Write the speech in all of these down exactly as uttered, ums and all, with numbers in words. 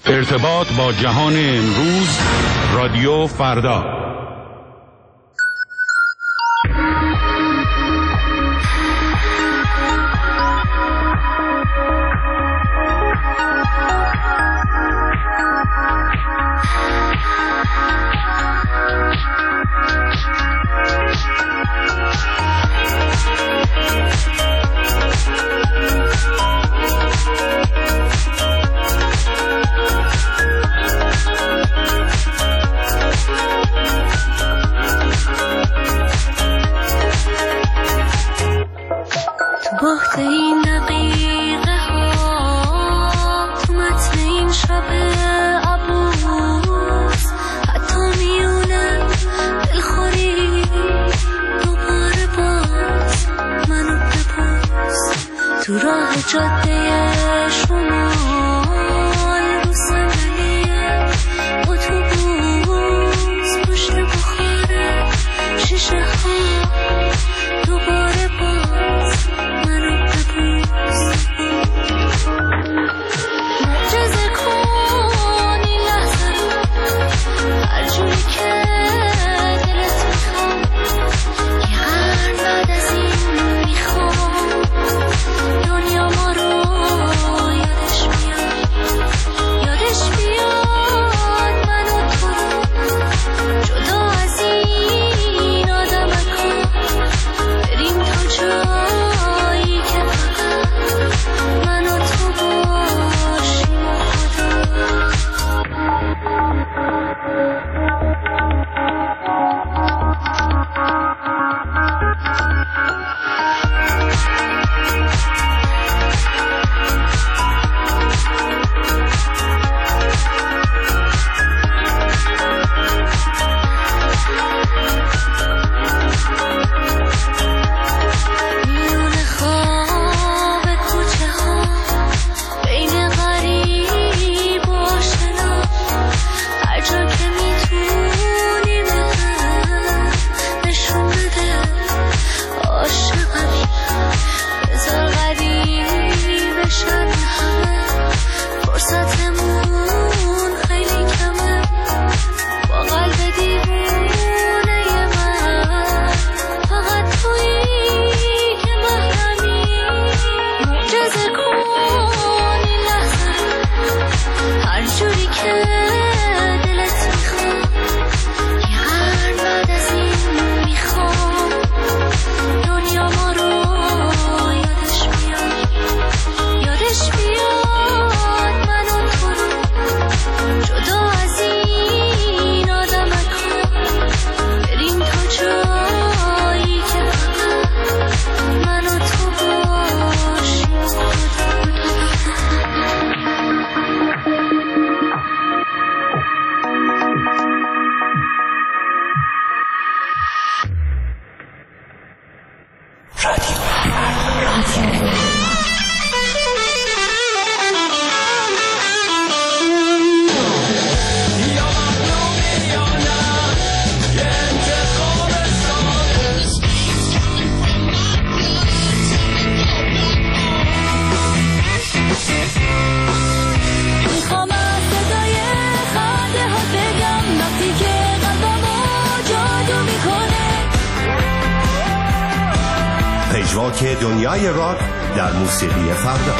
ارتباط با جهان امروز، رادیو فردا. تو راه جاده شمال رو صندلی اتوبوس پشت بخاره شیشه ها دوباره باز منو ببوس معجزه کن این لحظه رو هر جوری که دلت میخواد یه قرن بعد از این میخوام دنیا ما رو یادش بیاد یادش بیاد من و تو رو جدا از این آدمکا بریم تا جایی که فقط من و تو باشیم و پژواک دنیای راک در موسیقی فردا.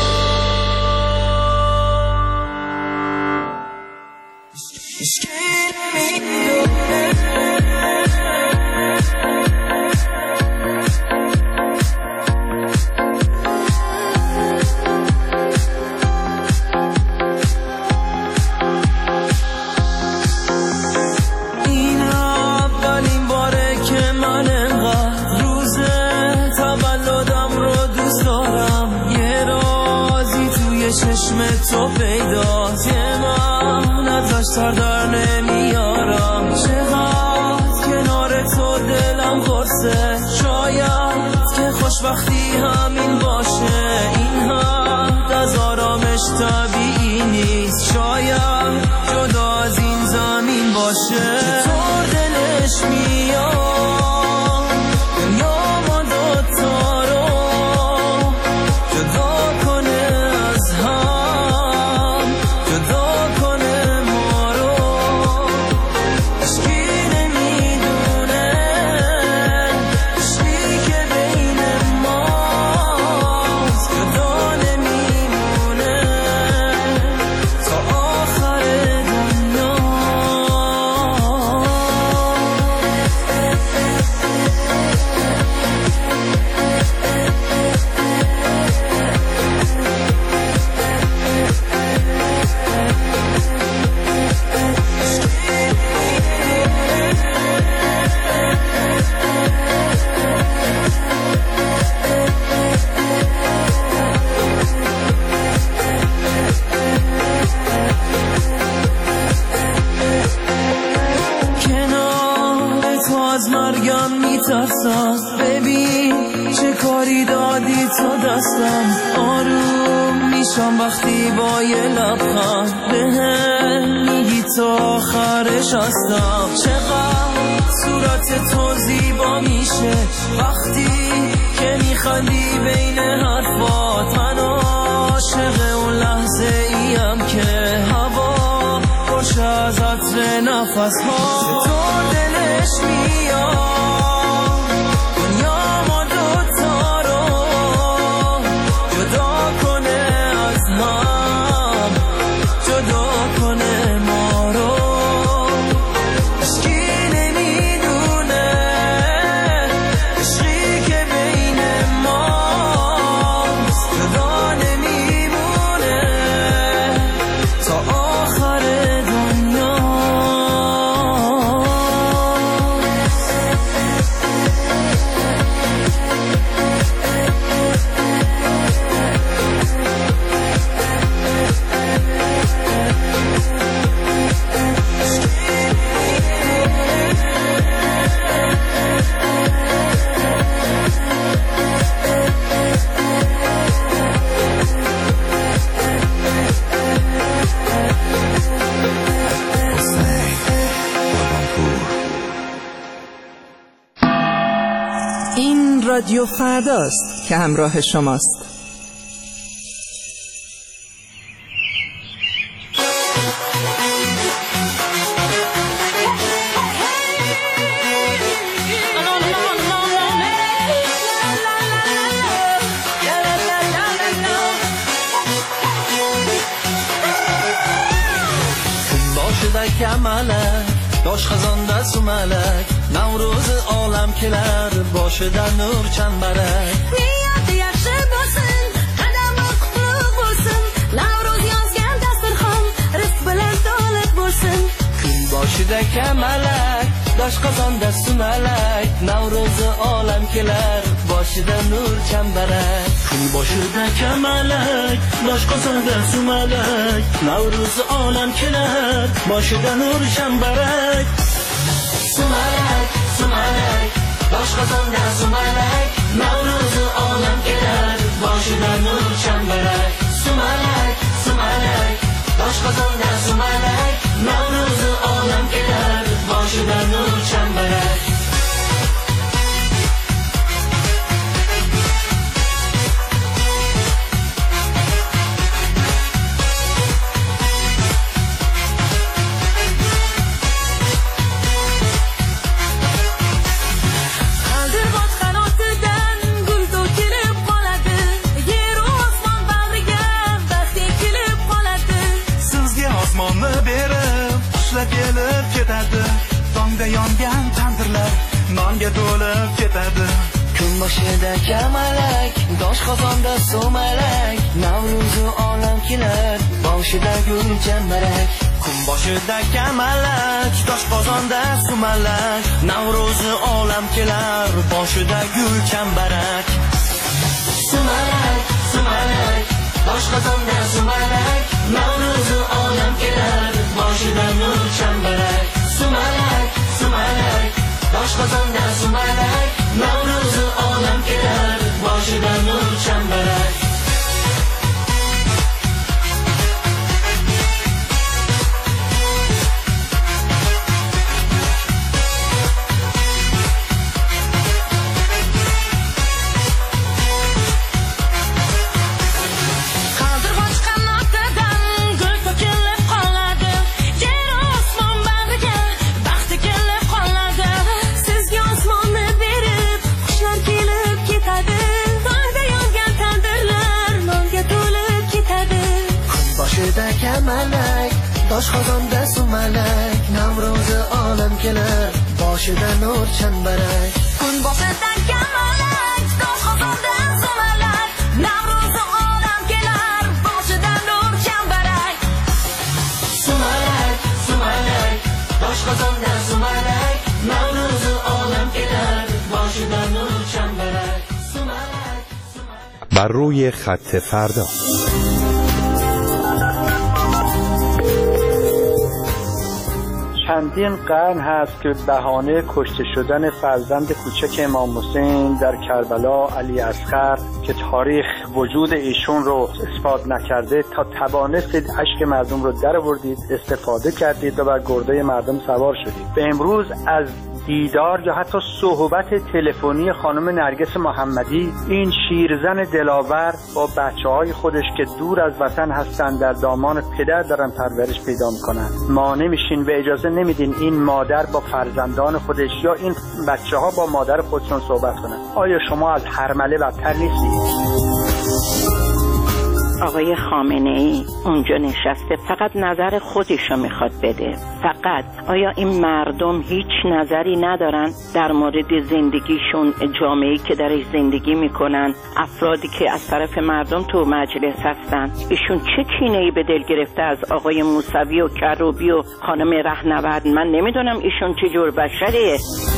تو پیداست یه من ازش سر در نمیارم چقدر کنار تو دلم قرصه شاید که خوشبختی همین باشه این حد از آرامش طبیعی نیست شاید جدا از این زمین باشه چطور دلش میاد دنیا ما دوتا رو جدا کنه از هم جدا میترسم. ببین چه کاری دادی تو دستم، آروم میشم وقتی با یه لبخند بهم میگی تو آخرش هستم. چقدر صورت تو زیبا میشه وقتی که میخندی بین حرفات. من عاشق اون لحظه ایم که هوا باشه از عطر نفس ها. تو دلش میاد دنیا ما دوتا رو جدا کنه از هم، جدا کنه ما رو. عشقی نمیدونه عشقی که بین ماست جدا نمیمونه تا آخر دنیا. این رادیو فرداست که همراه شماست. داش خزان دست و ملک نوروز عالم کلر باشه در نور چنبرک. نیت یخشه باسن قدم قطلق باسن نوروز یازگن دست خام رفت بلند دالت باسن. کن باشه دک ملک داش خزان دست و ملک نوروز عالم کلر باشه در نور چنبرک. کن باشه دک ملک داش خزان دست و ملک نوروز عالم کلر باشه در نور چنبرک. سملک سملک باش خزان در سملک نوروز عالم کلر باشه در نور چنبرک. سملک سملک باش خزان در سملک نوروز عالم کلر باشه در نور چنبرک. Yongan tandirlar nonga to'lib ketadi. Kun boshida kamalak dosh qozonda sumalak navro'zi olam kelar boshida gul chambarak. Kun boshida kamalak dosh qozonda sumalak navro'zi olam kelar boshida gul chambarak. Sumalak sumalak dosh qozonda sumalak navro'zi olam kelar boshida nur chambarak. Sumalak sumalak dosh qozonda sumalak navro'zi olam kelar boshida nur chambarak. Kamalak dosh qozonda sumalak navro'zi olam kelar boshida nur chambarak. Kun boshida kamalak dosh qozonda sumalak navro'zi olam kelar boshida nur chambarak. Sumalak sumalak dosh qozonda sumalak navro'zi olam kelar boshida nur chambarak. Sumalak sumalak. بر روی خط فردا. چندین قرن هست که بهانه کشته شدن فرزند کوچک امام حسین در کربلا علی اصغر که تاریخ وجود ایشون رو اثبات نکرده تا توانستید اشک مردم رو در آوردید، استفاده کردید و بر گرده مردم سوار شدید. به امروز از دیدار یا حتی صحبت تلفنی خانم نرگس محمدی، این شیرزن دلاور با بچه‌های خودش که دور از وطن هستن در دامان پدر دارن پرورش پیدا میکنن، ما نمیشین و اجازه نمیدین این مادر با فرزندان خودش یا این بچه‌ها با مادر خودشون صحبت کنن. آیا شما از هرمله بدتر نیستید؟ آقای خامنه‌ای اونجا نشسته، فقط نظر خودشو میخواد بده. فقط آیا این مردم هیچ نظری ندارن در مورد زندگیشون، جامعه‌ای که درش زندگی میکنن، افرادی که از طرف مردم تو مجلس هستن؟ ایشون چه کینه‌ای به دل گرفته از آقای موسوی و کروبی و خانم رهنورد؟ من نمیدونم ایشون چه جور بشریه.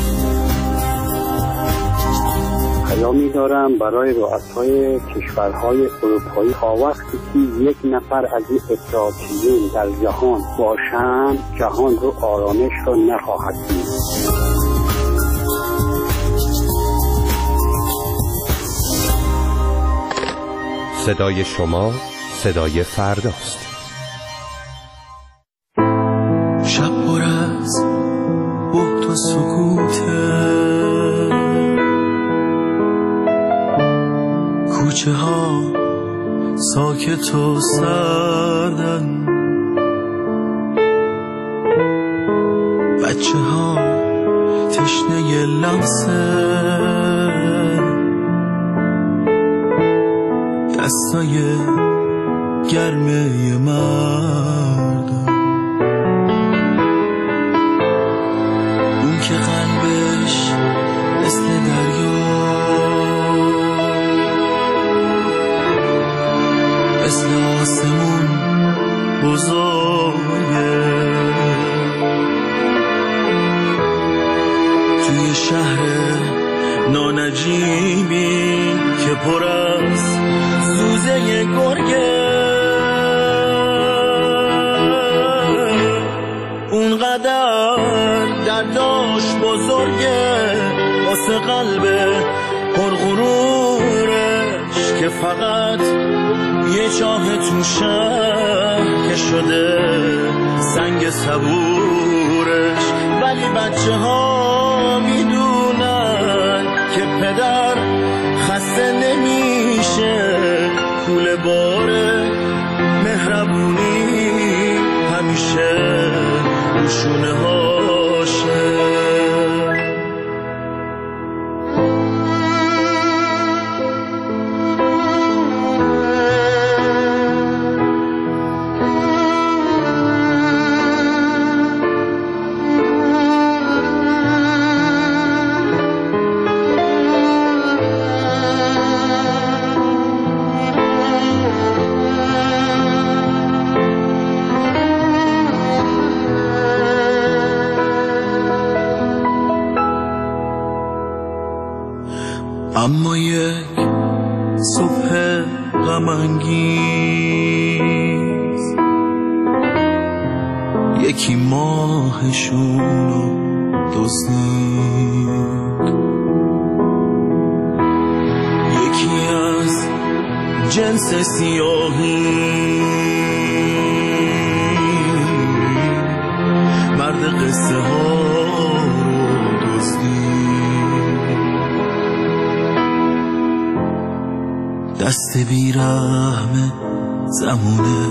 پیامی دارم برای رؤسای کشورهای اروپایی تا وقتی که یک نفر از این اتحادیون در جهان باشند، جهان رو آرامش رو نخواهد دید. صدای شما صدای فرداست. شب پر از بهت و سکوته، کوچه ها ساکت و سردن، بچه ها تشنه لمسه، دستای گرمه مردم، اون که قلبش مثل دریا، مثل آسمون بزرگه، توی شهر نانجیبی که پر از سوزه گرگه، اونقدر درداش بزرگه واسه قلب پرغرورش که فقط یه چاه تو شهر که شده سنگ صبورش. ولی بچه ها میدونن که پدر خسته نمیشه، کوله باره مهربونی همیشه روشونه هاشه. اما یک صبح غم‌انگیز یکی ماهشونو دزدید، یکی از جنس سیاهی مرد قصه ها رو دزدید، دست بیرحم زمونه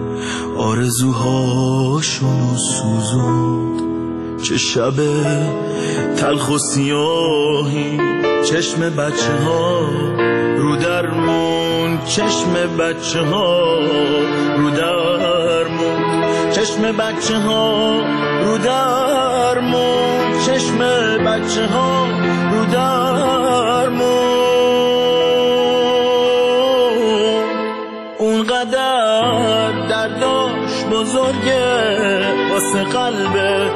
آرزوهاشونو سوزوند. چه شب تلخ و سیاهی، چشم بچه ها رو درمون، چشم بچه ها رو درمون، چشم بچه ها رو درمون، چشم بچه ها رو درمون. اونقدر درداش بزرگه واسه قلب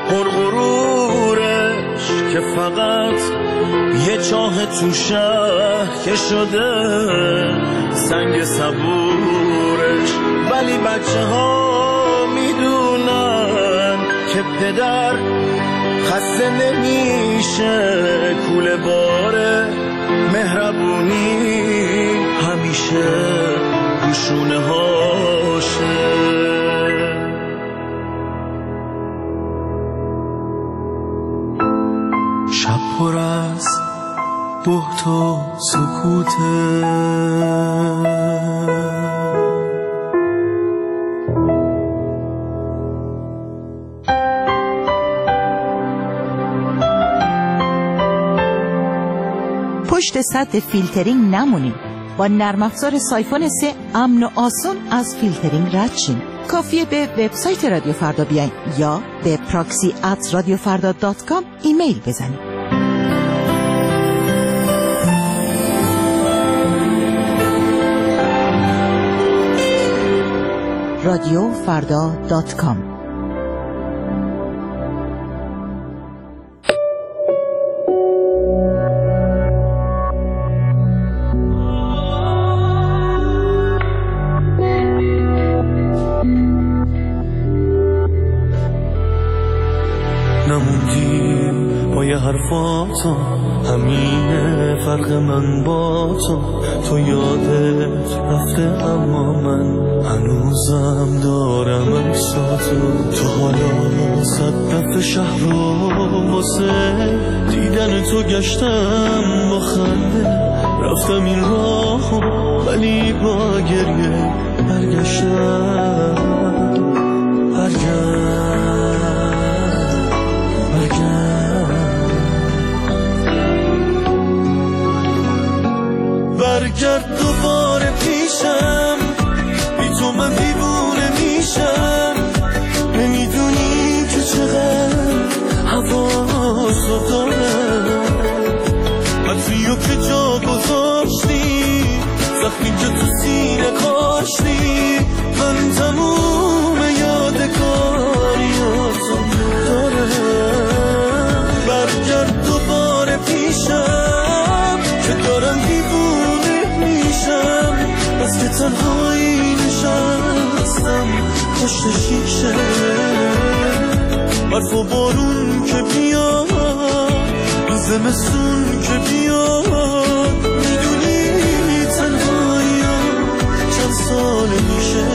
پرغرورش که فقط یه چاه تو شهر که شده سنگ صبورش. ولی بچه ها میدونن که پدر خسته نمیشه، کوله باره مهربونی همیشه روشونه هاشه. شب پر از بهت و سکوته، پشت سد فیلترینگ نمونیم. با نرم افزار سایفون سه امن و آسان از فیلترینگ رد شین. کافیه به وبسایت رادیو فردا بیاین یا به پراکسی ات رادیو فردا دات کام ایمیل بزنید. رادیو فردا دات کام. حرفاتو همینه فرق من با تو، تو یادت رفته اما من هنوزم دارم احساساتو. تو حالا صد دفعه شهر رو واسه دیدن تو گشتم، با خنده رفتم این راهو ولی با گریه برگشتم. برگشتم برگرد دوباره پیشم، بی تو من دیوونه میشم. نمیدونی که چقدر حواسو دارم، حرفیو که جا گذاشتی، زخمی که تو سینه کاشتی، من تموم یادگاریاتو دارم. برگرد دوباره پیشم که دارم دیوونه میشم، بس که تنهایی نشستم پشت شیشه. برف و بارون که بیاد، این زمستون که بیاد، میدونی تنهایی چند سال میشه،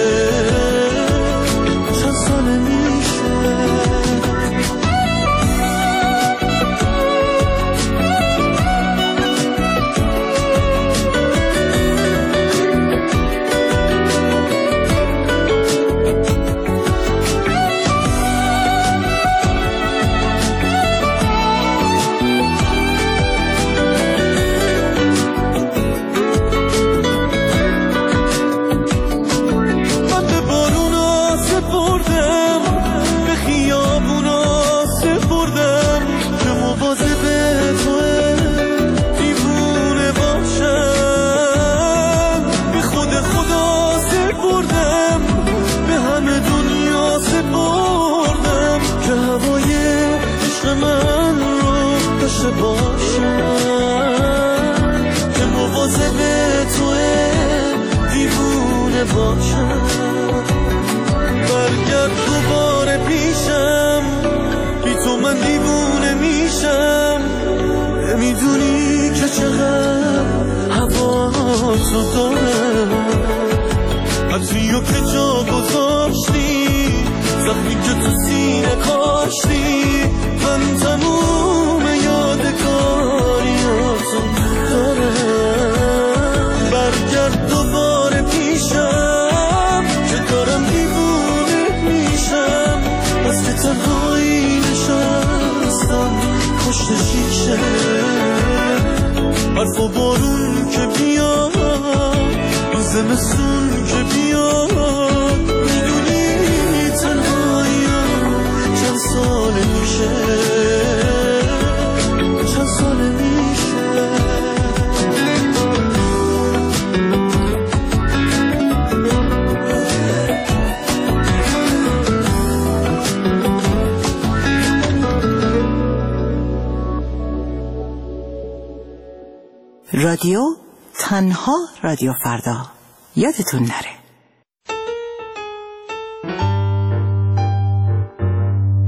چند سال میشه. برگرد دوباره پیشم، بی تو من دیوونه میشم. نمیدونی که چقدر حواسو دارم، حرفیو که جا گذاشتی، زخمی که تو سینه کاشتی، من تموم یادگاریاتو دارم. برگرد دوباره پیشم که دارم دیوونه میشم، بس که تنهایی نشستم پشت شیشه. برف و بارون که بیاد، این زمستون که بیاد، میدونی تنهایی چند سال میشه، چند سال میشه. رادیو تنها رادیو فردا، یادتون نره.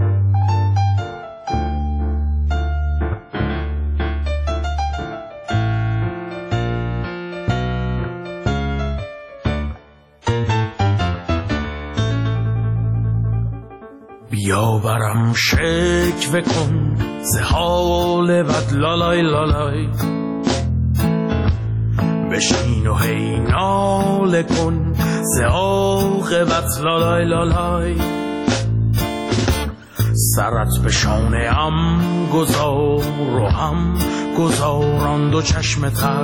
بیا برم شکوه کن ز حال بد لالای لالای، بشین و هی ناله کن ز عاقبت لالای لالای. سرت به شانه ام گذار و هم گذاران دو چشم تر،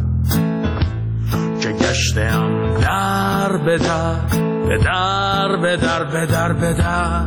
که گشتم در به در به در به در به در به در.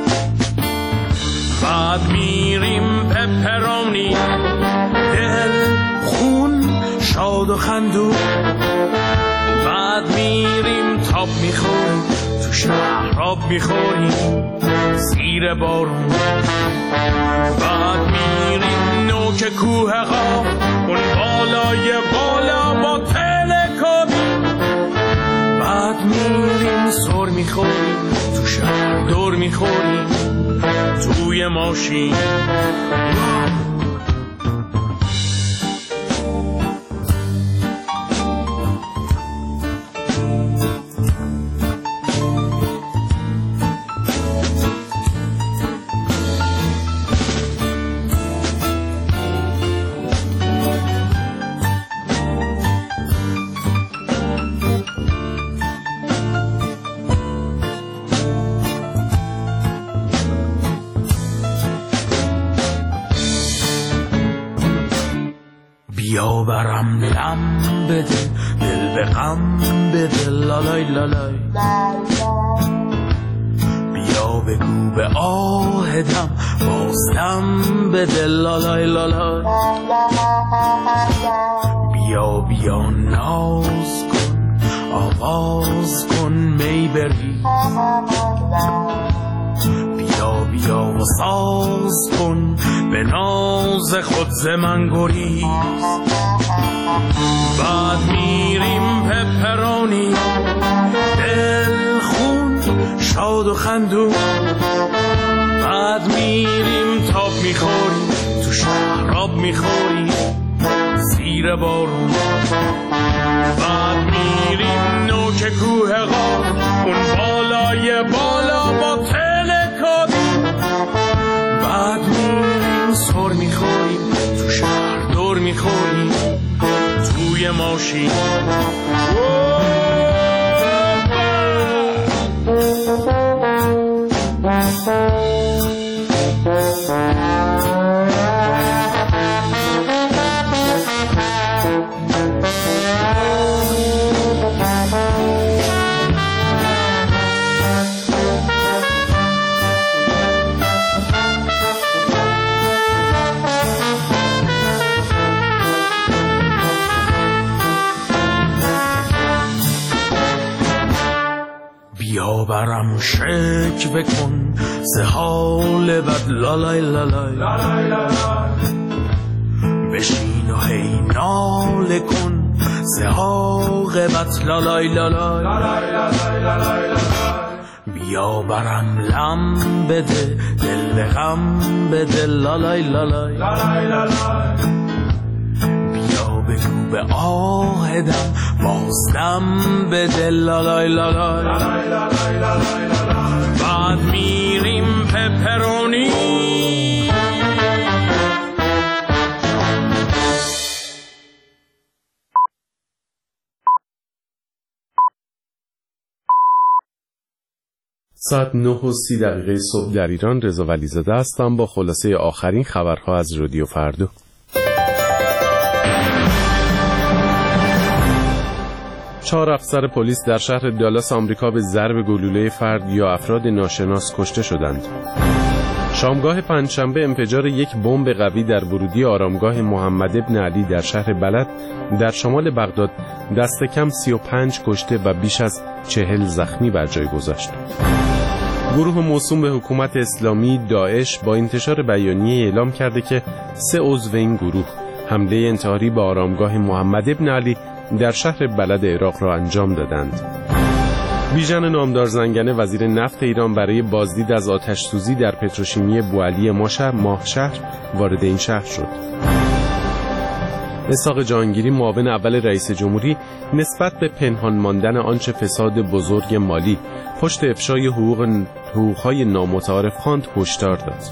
بعد میریم پپرانی دل خون شاد و خندون، بعد میریم تاب میخوریم تو شهر آب میخوریم زیر بارون. بعد میریم نوک کوه قاف اون بالای بالا با تلکابی. بعد میریم سر میخوریم تو شهر دور میخوریم توی ماشین. بیا برم لم بده دل به غم بده لالای لالای. بیا بگو به آهدم بازدم بده لالای لالای. بیا بیا ناز کن آواز کن می بری، بیا بیا و ساز کن به ناز خود ز من گریز. بعد میریم پپرانی دل خون شاد و خندون، بعد میریم تاب میخوریم تو شهر آب میخوریم زیر بارون. بعد میریم نوک کوه قاف اون بالای بالا با تلکابی. بعد میریم سر میخوریم تو شهر دور میخوریم توی ماشین. بیا برم شکوه کن ز حال بد لالای لالای، بشین و هی ناله کن ز عاقبت لالای لالای. بیا برم لم بده دل به غم بده لالای لالای. بگو به آهدم بازدم به دل لالای لالای. بعد میریم پپرونی ساعت نه و سی دقیقه صبح در ایران. رضا ولیزاده هستم با خلاصه آخرین خبرها از رادیو فردا. چهار افسر پلیس در شهر دالاس آمریکا به ضرب گلوله فرد یا افراد ناشناس کشته شدند. شامگاه پنجشنبه انفجار یک بمب قوی در ورودی آرامگاه محمد ابن علی در شهر بلد در شمال بغداد دست کم سی و پنج کشته و بیش از چهل زخمی بر جای گذاشت. گروه موسوم به حکومت اسلامی داعش با انتشار بیانیه اعلام کرده که سه عضو این گروه حمله انتحاری به آرامگاه محمد ابن علی در شهر بلد عراق را انجام دادند. بیژن نامدار زنگنه وزیر نفت ایران برای بازدید از آتش سوزی در پتروشیمی بوعلی ماه شهر وارد این شهر شد. اسحاق جهانگیری معاون اول رئیس جمهوری نسبت به پنهان ماندن آنچه فساد بزرگ مالی پشت افشای حقوق حقوق‌های نامتعارف خواند هشدار داد.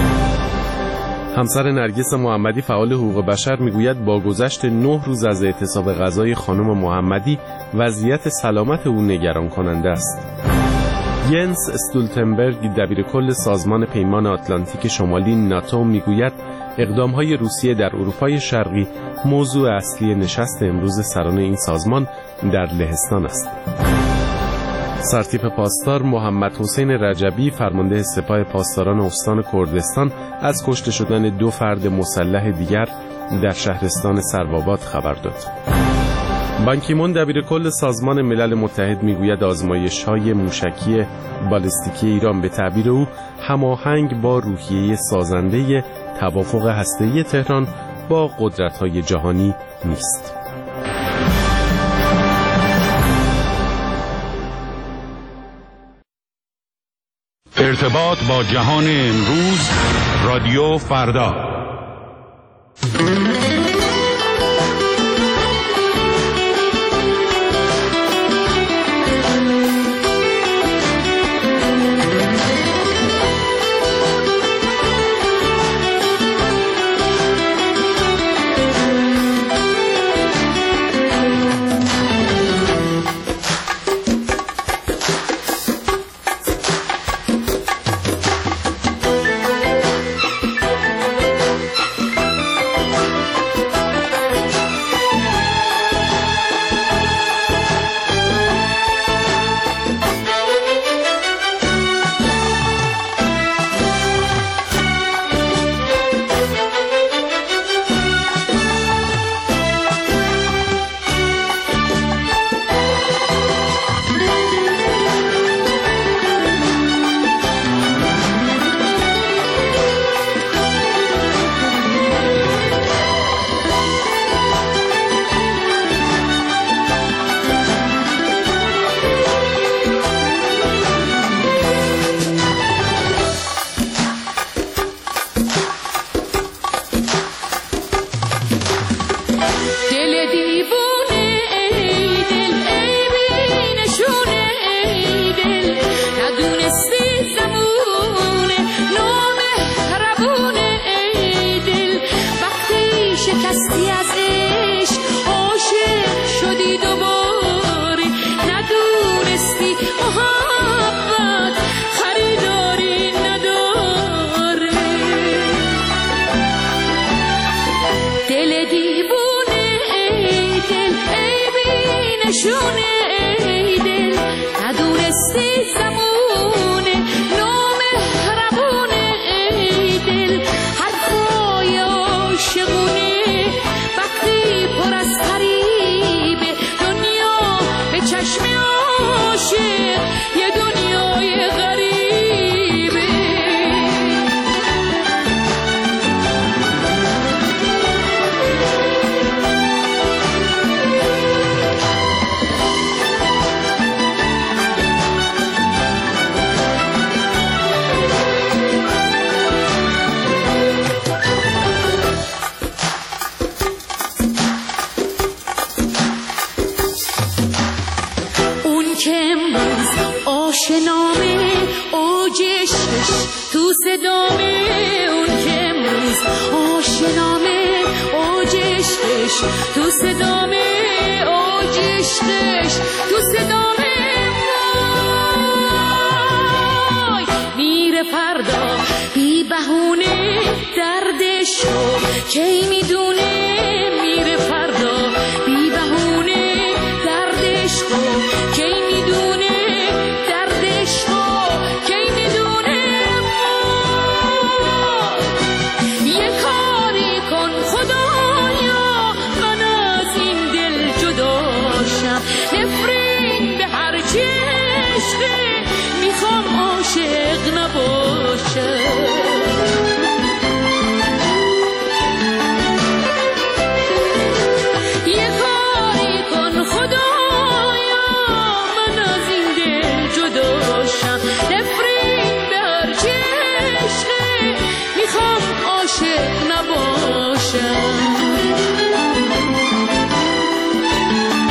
همسر نرگس محمدی فعال حقوق بشر میگوید با گذشت نه روز از اعتصاب غذای خانم محمدی وضعیت سلامت او نگران کننده است. ینس استولتنبرگ دبیرکل سازمان پیمان آتلانتیک شمالی ناتو میگوید اقدام‌های روسیه در اروپای شرقی موضوع اصلی نشست امروز سران این سازمان در لهستان است. سرتیپ پاسدار محمد حسین رجبی فرمانده سپاه پاسداران استان کردستان از کشته شدن دو فرد مسلح دیگر در شهرستان سروآباد خبر داد. بان کی مون دبیرکل سازمان ملل متحد میگوید آزمایش‌های موشکی بالستیکی ایران به تعبیر او هماهنگ با روحیه سازنده توافق هسته‌ای تهران با قدرت‌های جهانی نیست. ارتباط با جهان امروز، رادیو فردا.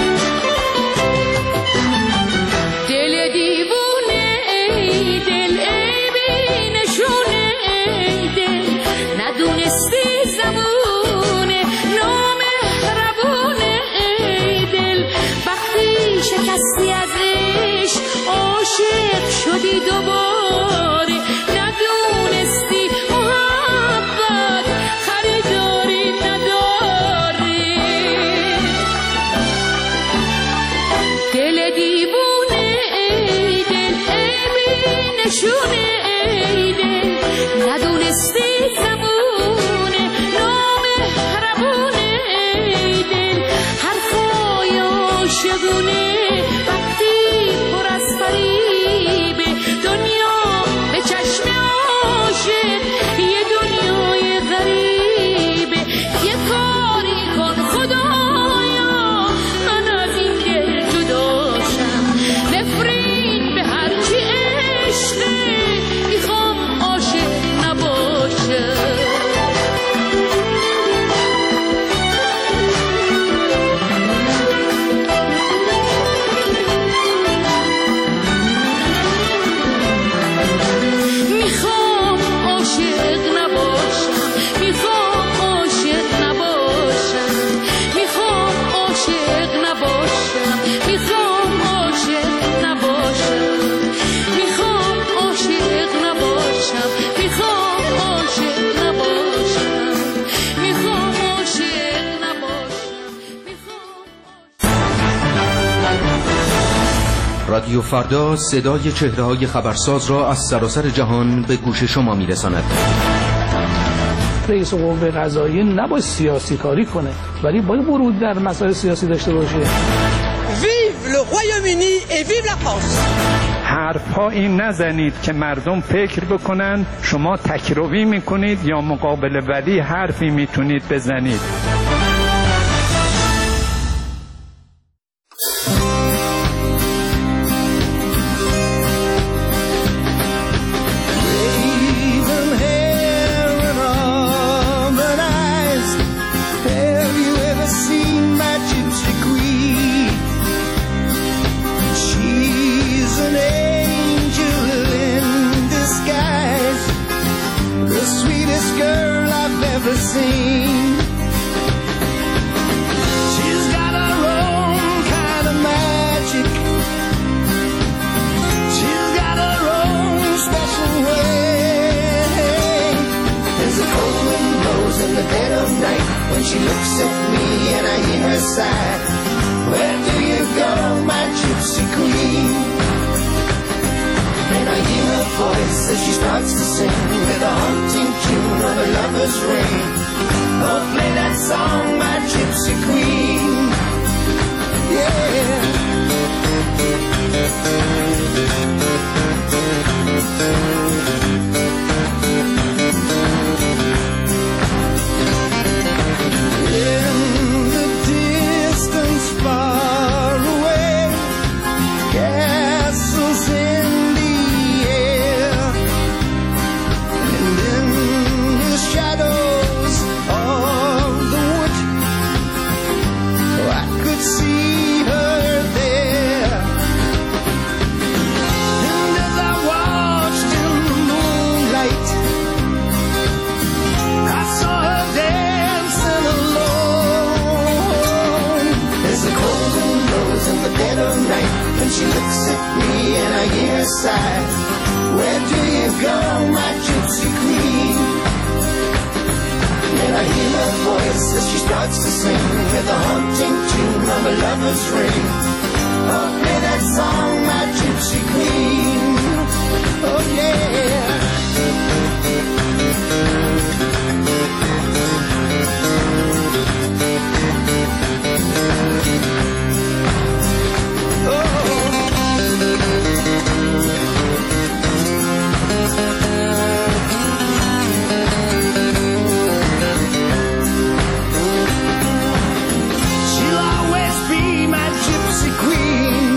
دل دیوونه ای دل شدی دوباره ندونستی محبت خریداری نداره دل دیوونه ای دل عیبی نشونه ای دل ندونستی زبونه نامهربونه ای دل حرفای عاشقونه وقتی پر از فریبه دنیا به چشم عاشق یه دنیای غریبه یه کاری کن خدایا من از این دل جداشم نفرین به هرچی عشقه میخوام عاشق نباشم میخوام عاشق نباشم میخوام عاشق نباشم میخوام عاشق نباشم میخوام عاشق نباشم میخوام عاشق نباشم میخوام عاشق نباشم میخوام عاشق نباشم رادیو فردا صدای چهره‌های خبرساز را از سراسر جهان به گوش شما می‌رساند. رئیس قوه قضاییه نباید سیاسی کاری کنه ولی باید ورود در مسائل سیاسی داشته باشه. Vive le Royaume-Uni et vive la France. حرفهایی نزنید که مردم فکر بکنن شما تکروی میکنید یا مقابل ولی حرفی میتونید بزنید. Raven hair and almond eyes. Have you ever seen my gypsy queen? She's an angel in disguise, the sweetest girl I've ever seen. She's got her own kind of magic. She's got her own special way. There's a cold wind blows in the dead of night when she looks at me and I hear her sigh. Where do you go, my gypsy queen? And I hear her voice as she starts to sing with a haunting tune of a lover's ring. Oh, play that song, my gypsy queen. Yeah. In the distance far away, castles in the air, and in the shadows of the wood, oh, I could see her there. And as I watched in the moonlight, I saw her dancing alone. There's a cold wind blows in the dead of night when she looks at me and I hear her sigh. Where do you go, my gypsy queen? And I hear her voice as she starts to sing with a haunting tune of a lover's ring. Oh, play that song, my gypsy queen. Oh, yeah. She'll always be my gypsy queen,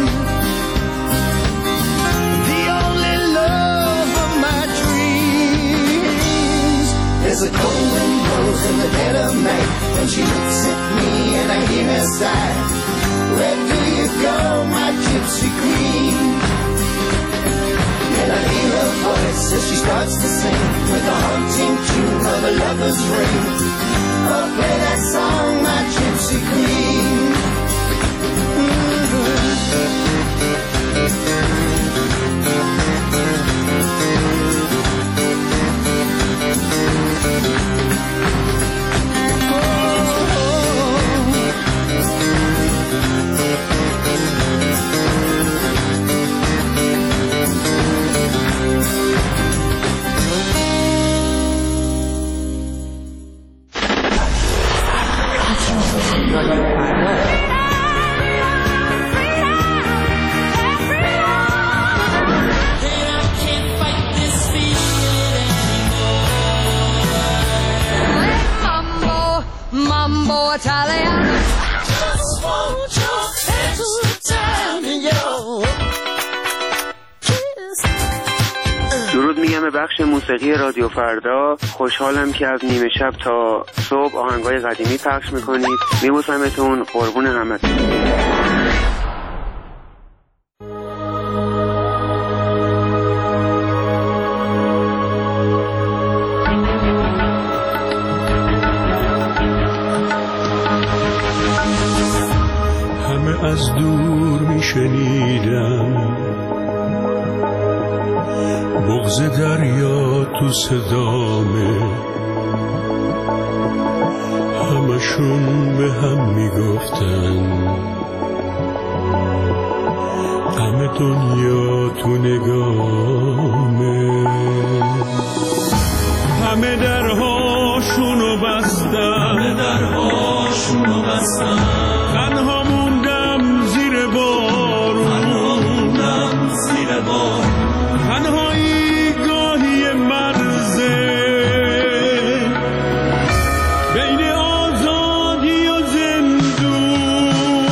the only love of my dreams. There's a cold wind blows in the dead of night when she looks at me and I hear her sigh. Where do you go, my gypsy queen? And I hear her voice as she starts to sing with a haunting tune of a lover's ring. Oh, play that song, my gypsy queen. Mm-hmm. درود میگم به بخش موسیقی رادیو فردا. خوشحالم که از نیمه شب تا صبح آهنگای قدیمی پخش میکنید. میبوسمتون، قربون همتون. همه از دور میشنیدم بغض دریا تو صدامه، همشون به هم میگفتن غم دنیا تو نگامه. همه درهاشونو بستن، همه درهاشونو بستن، تنها موندم زیر بارون، تنها موندم زیر بارون. تنهایی گاهی مرزه بین آزادی و زندون،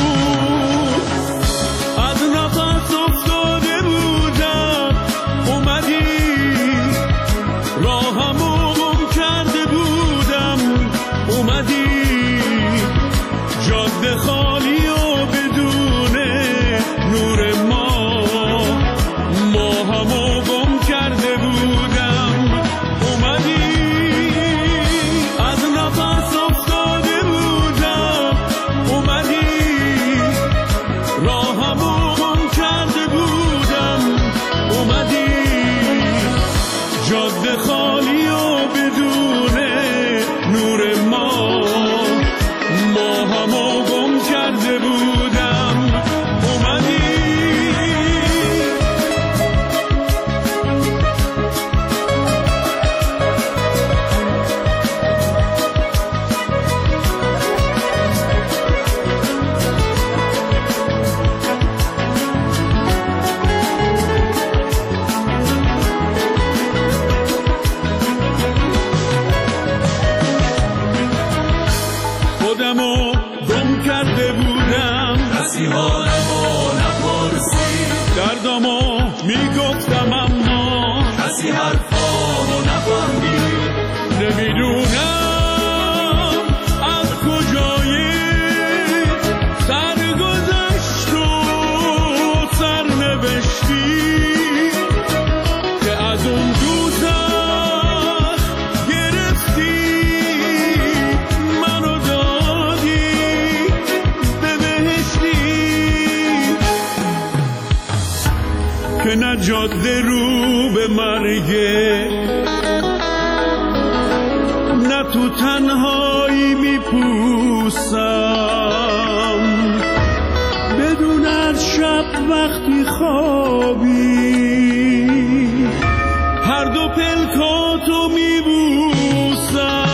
از نفس افتاده بودم اومدی، راهمو گم کرده بودم اومدی، جاده خالی و بدون نور ما، ما همو گم کرده بودم اومدی، از نفس افتاده بودم اومدی، راهمو گم کرده بودم اومدی، جاده خالی و بدون نور ما، ما همو گم کرده بودم اومدی. خودمو گم کرده بودم، کسی حالمو نپرسید، دردمو میگفتم اما کسی حرفامو نفهمید. نمیدونم از کجای سرگذشت و سرنوشتی که از اون دوزخ گرفتی منو که نه جاده رو به مرگه، نه تو تنهایی میپوسم، بدون از شب وقتی خوابی هر دو پلکاتو میبوسم،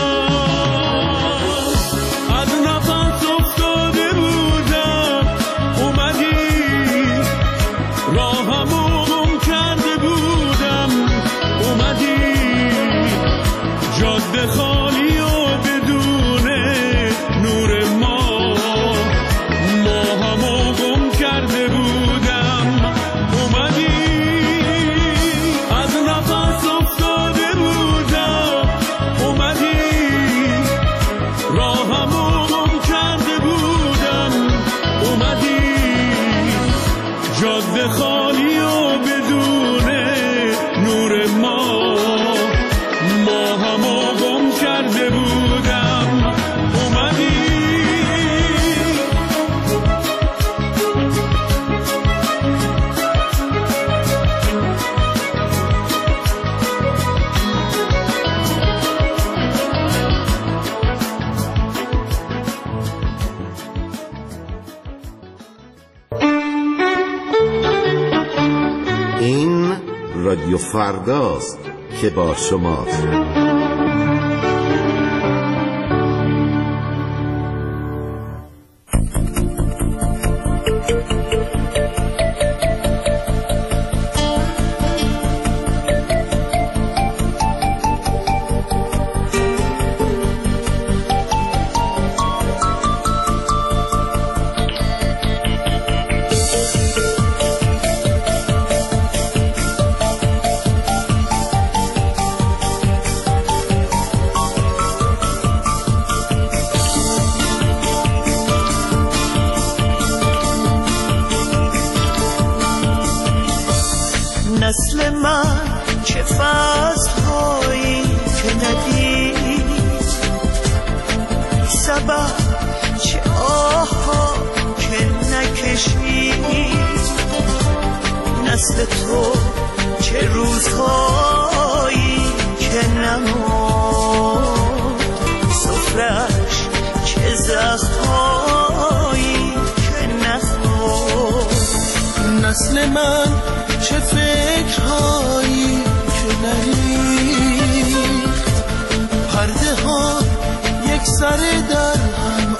از نفس افتاده بودم اومدی، راهمو جاده خالی و بدون نور ما، ما همو گم کرده بودم اومدی، از نفس افتاده بودم اومدی، راهمو گم کرده بودم اومدی، جاده خالی و بدون نور ما، ما همو گم کرده بودم اومدی. این رادیو فرداست که با شماست. مثل من چه فصل‌هایی که ندید، سبب چه آها که نکشید، نسل تو چه روزهایی که نمود، سفرش چه زخمهایی که نخورد، نسل من چه فکرهایی که نریخت، پرده ها یک سره در هم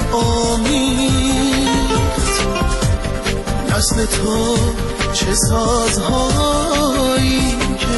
آمیخت، نسل تو چه سازهایی که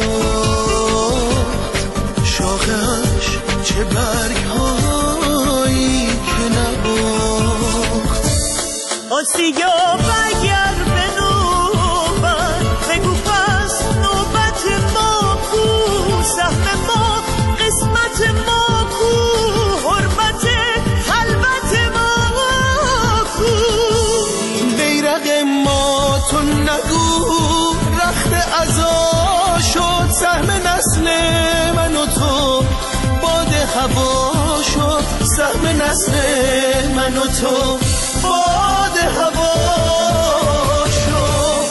نساخت، شاخش چه برگهایی که نباخت. آسیا بگر به نوبت، بگو پس نوبت ما کو، سهم ما قسمت ما کو، حرمت خلوت ما کو. بیرق ما تو نگو رخت عزا شد، سهم نسل من و تو باد هوا شد، سهم نسل من و تو باد هوا شد.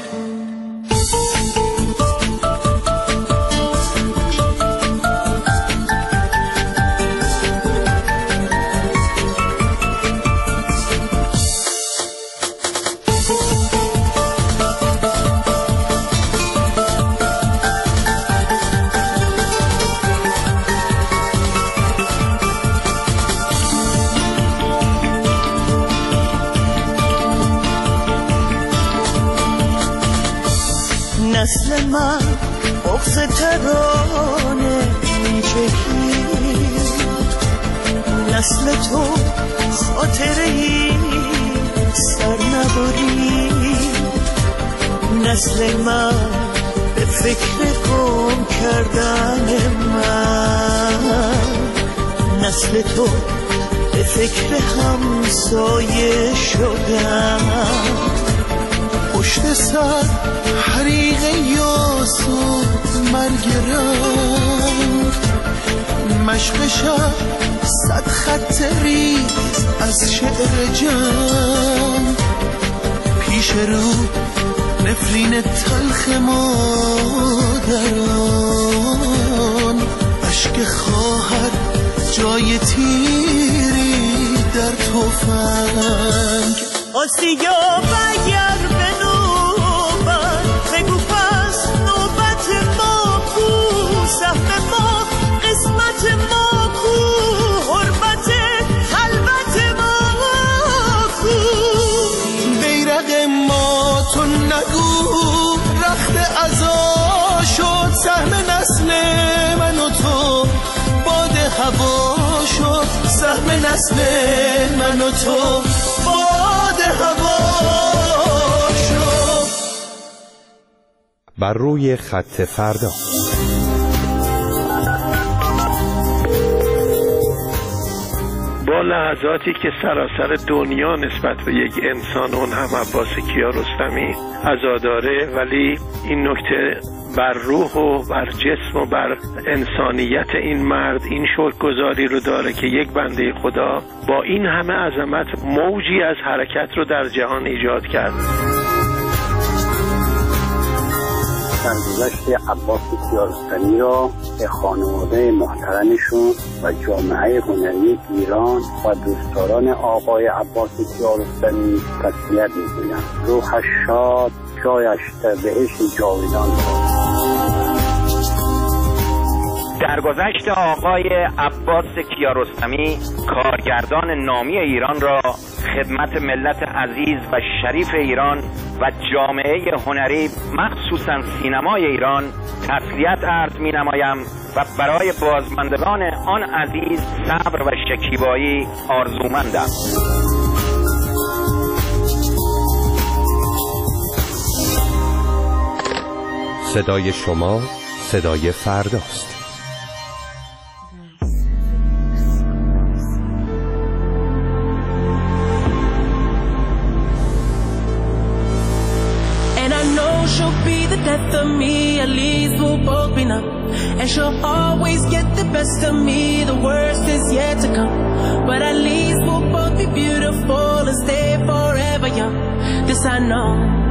نسل من بغض ترانه میچکید، نسل تو خاطره‌ای سر نبرید، نسل من به فکر گم کردن من، نسل تو به فکر همسایه شدن، پشت سر حریق یاس و مرگ رنگ، مشق شب صد خط ریز از شعر جنگ، پیش رو نفرین تلخ مادران، عشق خواهر جای تیری در تفنگ. آسیا بگر به نوبت، بگو پس نوبت ما کو، سهم ما قسمت ما کو، حرمت خلوت ما کو. بیرق ما تو نگو رخت عزا شد، سهم نسل من و تو باد هوا شد، سهم نسل من و تو باد هوا شد. بر روی خط فردا. با لحظاتی که سراسر دنیا نسبت به یک انسان، اون هم عباس کیارستمی عزاداره، ولی این نکته بر روح و بر جسم و بر انسانیت این مرد این شکرگزاری رو داره که یک بنده خدا با این همه عظمت موجی از حرکت رو در جهان ایجاد کرد. سرگذشت عباس کیارستمی را به خانواده محترمشون و جامعه هنری ایران و دوستداران آقای عباس کیارستمی تسلیت می‌گویم. روحش شاد، جایش در بهشت جاودان باد. درگذشت آقای عباس کیارستمی، کارگردان نامی ایران را خدمت ملت عزیز و شریف ایران و جامعه هنری مخصوصاً سینمای ایران تسلیت عرض می نمایم و برای بازماندگان آن عزیز صبر و شکیبایی آرزومندم. صدای شما صدای فرداست. And I know she'll be the death of me. me, at least we'll both be numb. And she'll always get the best of me, the worst is yet to come. But at least we'll both be beautiful and stay forever young. This I know,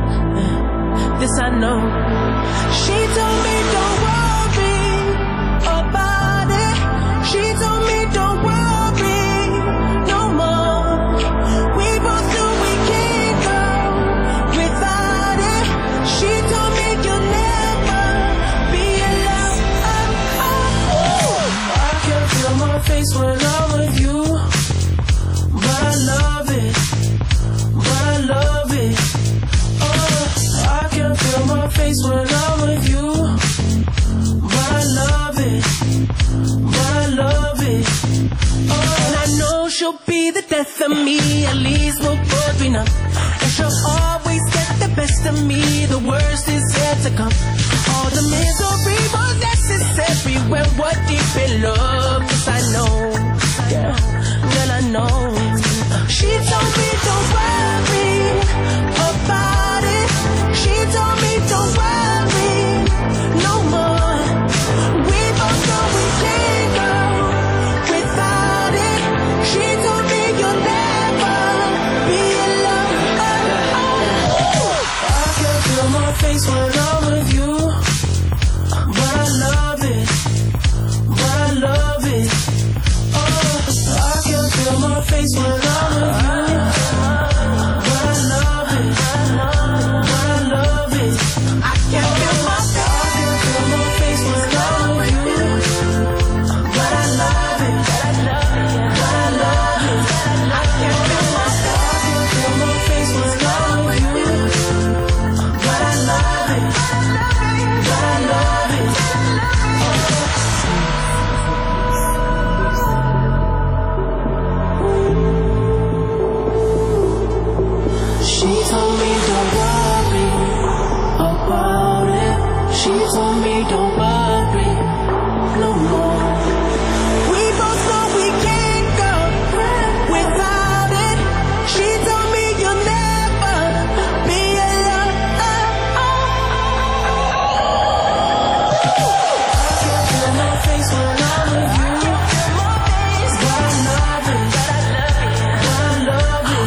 this I know. She told me don't worry about it. She told me don't worry no more. We both knew we can't go without it. She told me you'll never be alone. Oh, oh, oh. I can feel my face when I'm with you, but I love it, but I love it. Oh, I can feel my face when I'm with you, but I love it, but I love it. Oh, and I know she'll be the death of me, at least we'll both be numb. And she'll always get the best of me, the worst is yet to come. All the misery was necessary when we're deep in love. Cause I know, yeah, girl I know. She told me don't worry about it. She told me don't worry no more. We both know we can't go without it. She told me you'll never be alone. Oh, oh. I can feel my face when I'm with you, but I love it, but I love it. Oh, I can feel my face when I'm with you, but I love it, but I love it. I can feel my I can feel my face when I'm with you, but I love it, but I love it. I can feel my I can feel my face when I'm with you, but I love it, but I love it. She told me don't worry about it. She told me don't worry no more. We both know we can't go without it. She told me you'll never be alone. I can feel my face when I'm with you, but I love it, but I love it.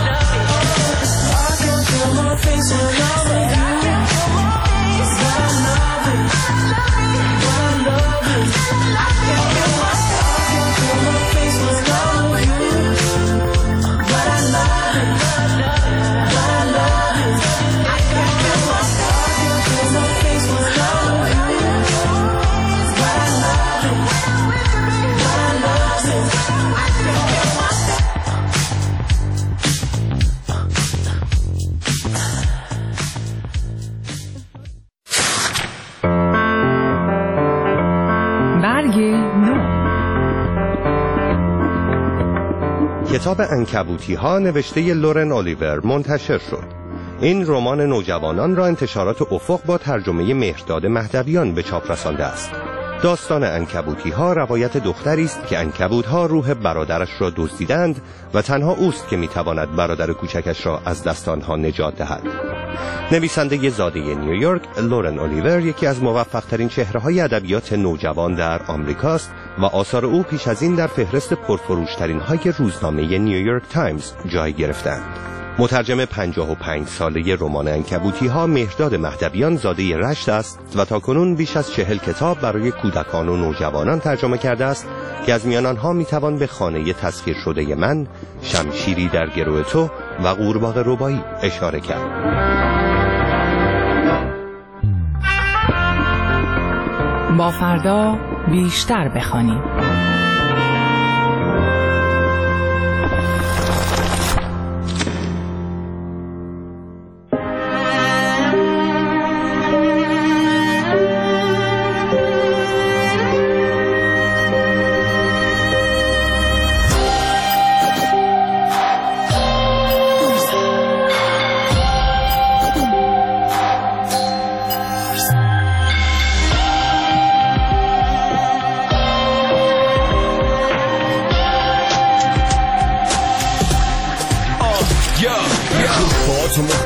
I can feel my face when I'm with you, but I love it, but I love it. I can feel my I can feel my face when I'm with you, but I love it, but I love it. I can feel my I can feel my face when I'm with you, but I love it, but I love it. I can feel my برگ نو. کتاب عنکبوتی ها نوشته لورن الیور منتشر شد. این رمان نوجوانان را انتشارات افق با ترجمه مهرداد مهدویان به چاپ رسانده است. داستان عنکبوتی ها روایت دختری است که عنکبوت‌ها روح برادرش را دزدیدند و تنها اوست که میتواند برادر کوچکش را از دست آنها نجات دهد. نویسنده زاده نیویورک لورن الیور یکی از موفق‌ترین چهره‌های ادبیات نوجوان در آمریکاست و آثار او پیش از این در فهرست پرفروش‌ترین‌های روزنامه نیویورک تایمز جای گرفتند. مترجم پنجاه و پنج ساله رمان عنکبوتی ها مهرداد مهدویان زاده رشت است و تاکنون بیش از چهل کتاب برای کودکان و نوجوانان ترجمه کرده است که از میان آنها میتوان به خانه تسخیر شده من، شمشیری در گرو تو و قورباغه ربایی اشاره کرد. با فردا بیشتر بخوانیم.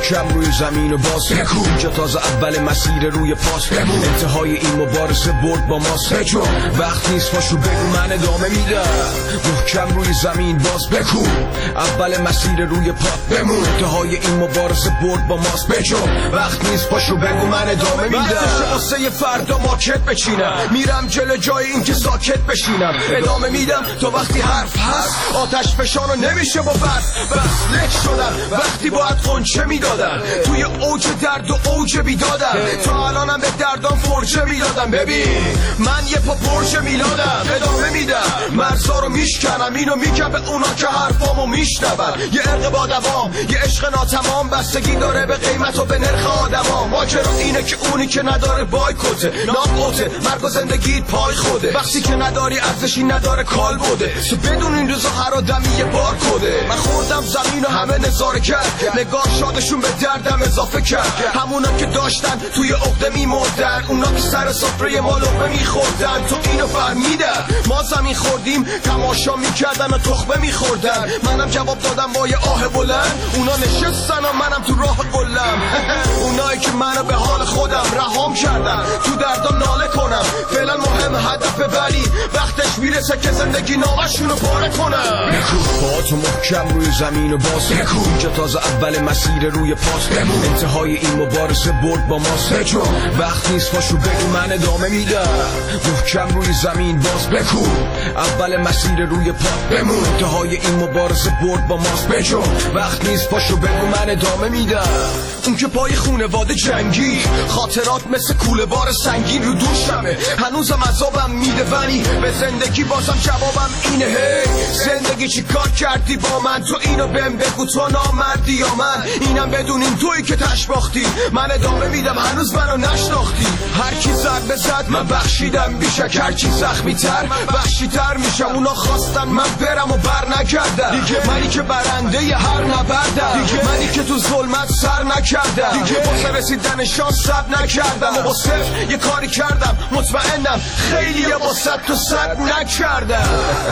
محکم روی زمین و باز بکو اینجا تازه اول مسیر روی پاس انتهای این مبارزه برد با ماست وقت نیست پاشو بگو من ادامه میدم محکم روی زمین باز بکو اول مسیر روی پا بمون انتهای این مبارزه برد با ماست بجو وقت نیست پاشو بگو من ادامه میدم وقتشه واسه یه فردا ماکت بچینم میرم جلو جای این که ساکت بشینم ادامه میدم تا وقتی حرف هست آتش فشانو نمیشه با برف بس لک شدم وقتی باید قنچه میدادم توی اوج درد و اوج بیدادم تا الانم به دردان فرجه میدادم ببین من یه پا پرچه میلادم ادامه میدم مرزا رو میشکنم اینو میگم به اونا که حرفامو میشنون یه عرق با دوام یه عشق ناتمام بستگی داره به قیمت و به نرخ آدما ماجرا اینه که اونی که نداره بایکوته ناقوته مرگ و زندگیت پای خوده وقتی که نداری ارزشی نداره کال بوده تو بدون این روزا هر آدمی یه بار کده من خوردم زمین و همه نظاره کرد نگاه شادشون به دردم اضافه کرد همونا که داشتن توی عقده میمردن اونا که سر سفره ما لقمه میخوردن تو اینو فهمیدن ما زمین خوردیم تماشا میکردن و تخمه میخوردن منم جواب دادم با یه آه بلند اونا نشستن و منم تو راه قلم اونایی که منو به حال خودم رهام کردن تو دردم ناله کنم فعلا مهم هدف ولی وقتش میرسه که زندگی نامشونو پاره کنم بکو با تو محکم روی زمین و باز بکو اینجا تازه اول مسیر روی پاس بمون انتهای این مبارزه برد با ماست بجو وقت نیست پاشو بگو من ادامه میدم محکم روی زمین باز بکو اول مسیر روی پا بمون انتهای این مبارزه برد با ماست بجو وقت نیست پاشو بگو من ادامه میدم اون که پای خونواده جنگی خاطرات مثل کوله بار سنگین رو دوشمه هنوزم عذابم میده ولی به زندگی بازم جوابم اینه هی زندگی چی کار کردی با من تو اینو بهم بگو تو نامردی یا من اینم بدونین تویی که تشباختی من ادامه میدم هنوز منو نشناختی هر کی ضربه زد من بخشیدم بیشک هر کی زخمی تر وحشی تر میشم اونا خواستن من برم و بر نکردم دیگه منی که برنده ی هر نبردم دیگه منی که تو ظلمت سر نکردم دیگه واسه رسیدن شانس صبر نکردم و با صفر یه کاری کردم مطمئنم خیلی یه با صد تو صد نکردم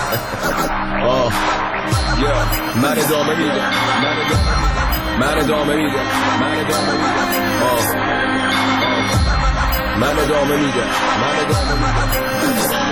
آه من ادامه میدم من ادامه میدم من ادامه میدم آه من ادامه میدم من ادامه میدم